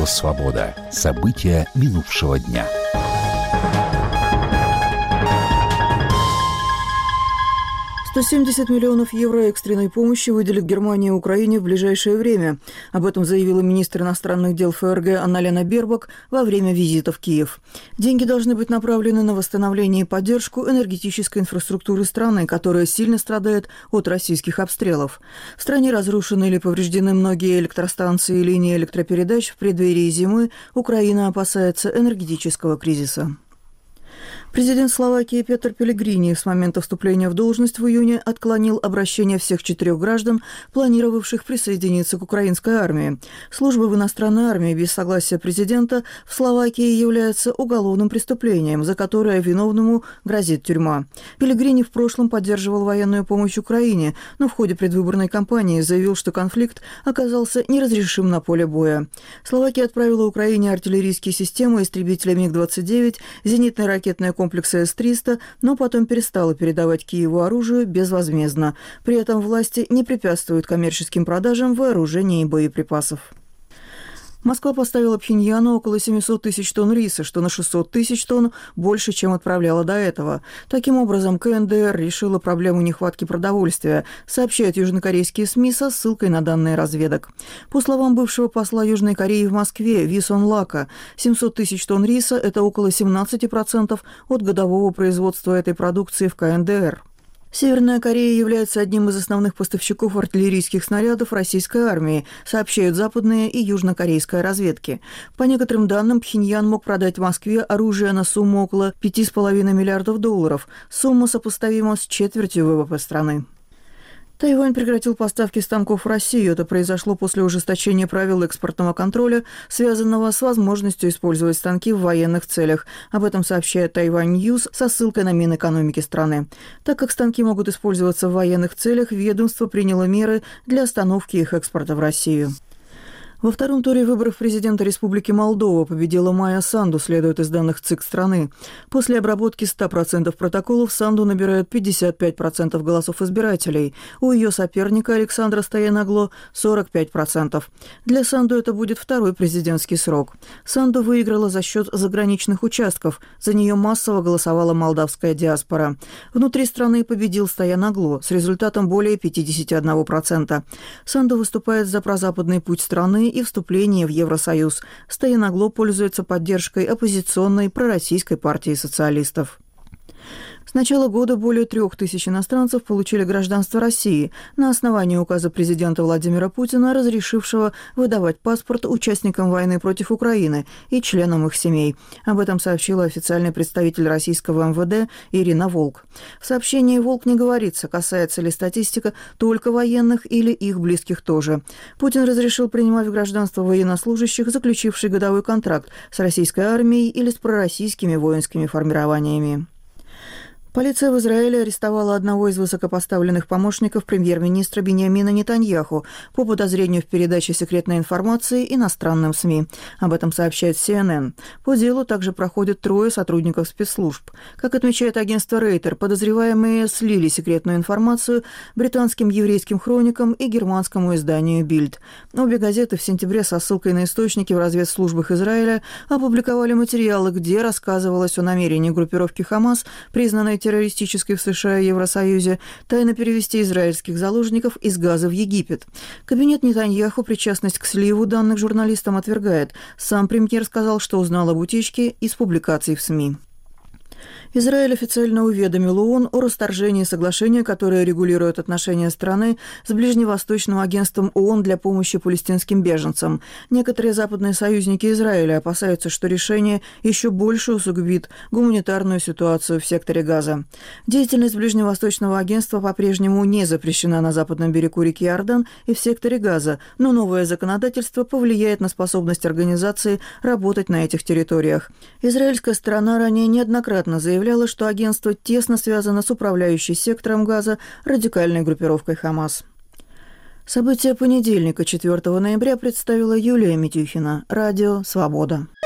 «Свобода». События минувшего дня. $170 миллионов евро экстренной помощи выделит Германия Украине в ближайшее время. Об этом заявила министр иностранных дел ФРГ Анна-Лена Бербок во время визита в Киев. Деньги должны быть направлены на восстановление и поддержку энергетической инфраструктуры страны, которая сильно страдает от российских обстрелов. В стране разрушены или повреждены многие электростанции и линии электропередач. В преддверии зимы Украина опасается энергетического кризиса. Президент Словакии Петр Пелегрини с момента вступления в должность в июне отклонил обращение всех 4 граждан, планировавших присоединиться к украинской армии. Служба в иностранной армии без согласия президента в Словакии является уголовным преступлением, за которое виновному грозит тюрьма. Пелегрини в прошлом поддерживал военную помощь Украине, но в ходе предвыборной кампании заявил, что конфликт оказался неразрешим на поле боя. Словакия отправила Украине артиллерийские системы, истребители МиГ-29, зенитные ракетные комплекса С-300, но потом перестала передавать Киеву оружие безвозмездно. При этом власти не препятствуют коммерческим продажам вооружения и боеприпасов. Москва поставила Пхеньяну около 700 тысяч тонн риса, что на 600 тысяч тонн больше, чем отправляла до этого. Таким образом, КНДР решила проблему нехватки продовольствия, сообщают южнокорейские СМИ со ссылкой на данные разведок. По словам бывшего посла Южной Кореи в Москве Ви Сон Лака, 700 тысяч тонн риса – это около 17% от годового производства этой продукции в КНДР. Северная Корея является одним из основных поставщиков артиллерийских снарядов российской армии, сообщают западные и южнокорейская разведки. По некоторым данным, Пхеньян мог продать Москве оружие на сумму около $5,5 миллиардов. Сумма сопоставима с четвертью ВВП страны. Тайвань прекратил поставки станков в Россию. Это произошло после ужесточения правил экспортного контроля, связанного с возможностью использовать станки в военных целях. Об этом сообщает Тайвань Ньюс со ссылкой на Минэкономики страны. Так как станки могут использоваться в военных целях, ведомство приняло меры для остановки их экспорта в Россию. Во втором туре выборов президента Республики Молдова победила Майя Санду, следует из данных ЦИК страны. После обработки 100% протоколов Санду набирает 55% голосов избирателей. У ее соперника Александра Стояногло 45%. Для Санду это будет второй президентский срок. Санду выиграла за счет заграничных участков. За нее массово голосовала молдавская диаспора. Внутри страны победил Стояногло с результатом более 51%. Санду выступает за прозападный путь страны и вступление в Евросоюз. Стояногло пользуется поддержкой оппозиционной пророссийской партии социалистов. С начала года более 3000 иностранцев получили гражданство России на основании указа президента Владимира Путина, разрешившего выдавать паспорт участникам войны против Украины и членам их семей. Об этом сообщила официальный представитель российского МВД Ирина Волк. В сообщении Волк не говорится, касается ли статистика только военных или их близких тоже. Путин разрешил принимать в гражданство военнослужащих, заключивших годовой контракт с российской армией или с пророссийскими воинскими формированиями. Полиция в Израиле арестовала одного из высокопоставленных помощников премьер-министра Биньямина Нетаньяху по подозрению в передаче секретной информации иностранным СМИ. Об этом сообщает CNN. По делу также проходят 3 сотрудников спецслужб. Как отмечает агентство Рейтер, подозреваемые слили секретную информацию британским еврейским хроникам и германскому изданию Bild. Обе газеты в сентябре со ссылкой на источники в разведслужбах Израиля опубликовали материалы, где рассказывалось о намерении группировки Хамас, признанной террористической в США и Евросоюзе, тайно перевести израильских заложников из Газа в Египет. Кабинет Нетаньяху причастность к сливу данных журналистам отвергает. Сам премьер сказал, что узнал об утечке из публикаций в СМИ. Израиль официально уведомил ООН о расторжении соглашения, которое регулирует отношения страны с Ближневосточным агентством ООН для помощи палестинским беженцам. Некоторые западные союзники Израиля опасаются, что решение еще больше усугубит гуманитарную ситуацию в секторе Газа. Деятельность Ближневосточного агентства по-прежнему не запрещена на западном берегу реки Иордан и в секторе Газа, но новое законодательство повлияет на способность организации работать на этих территориях. Израильская сторона ранее неоднократно заявляла, что агентство тесно связано с управляющей сектором Газа радикальной группировкой Хамас. События понедельника, 4 ноября, представила Юлия Митюхина. Радио «Свобода».